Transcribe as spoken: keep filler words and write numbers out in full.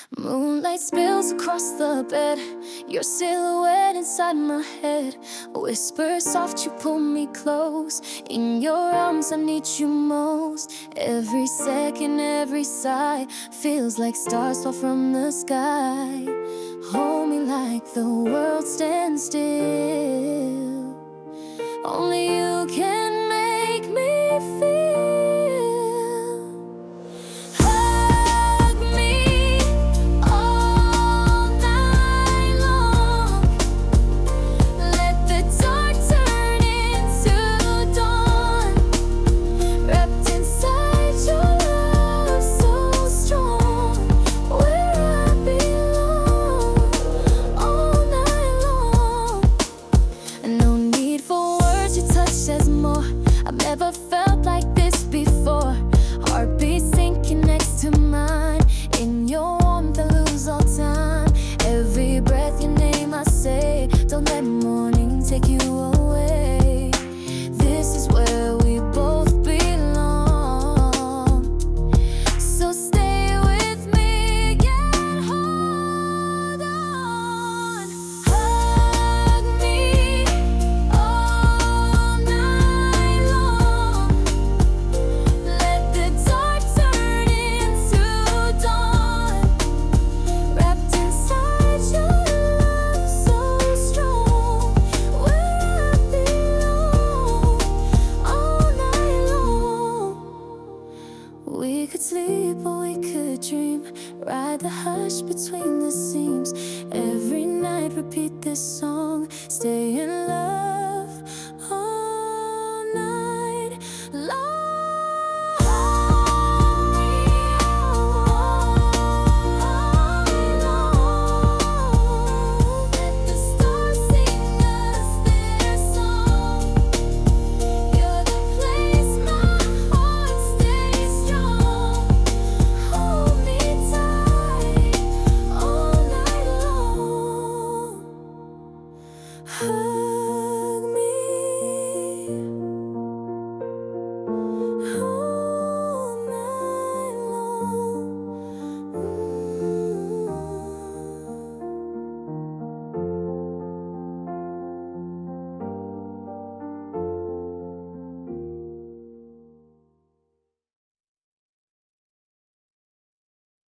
Moonlight spills across the bed, your silhouette inside my head. Whisper soft, you pull me close. In your arms I need you most. Every second, every sigh feels like stars fall from the sky. Hold me like the world stands still. Only you can make me feel. I've never felt like this before. Heartbeat sinking next to mine. In your warmth I lose all time. Every breath your name I say. Don't let morning take you away. This is where we both belong. So stay with me and hold on. Hug me all night long. Let the dark turn into dawn. Wrapped inside your love so strong. Where I belong all night long. We could sleep or we could dream. Ride the hush between the seams. Every night repeat this song. Stay in love.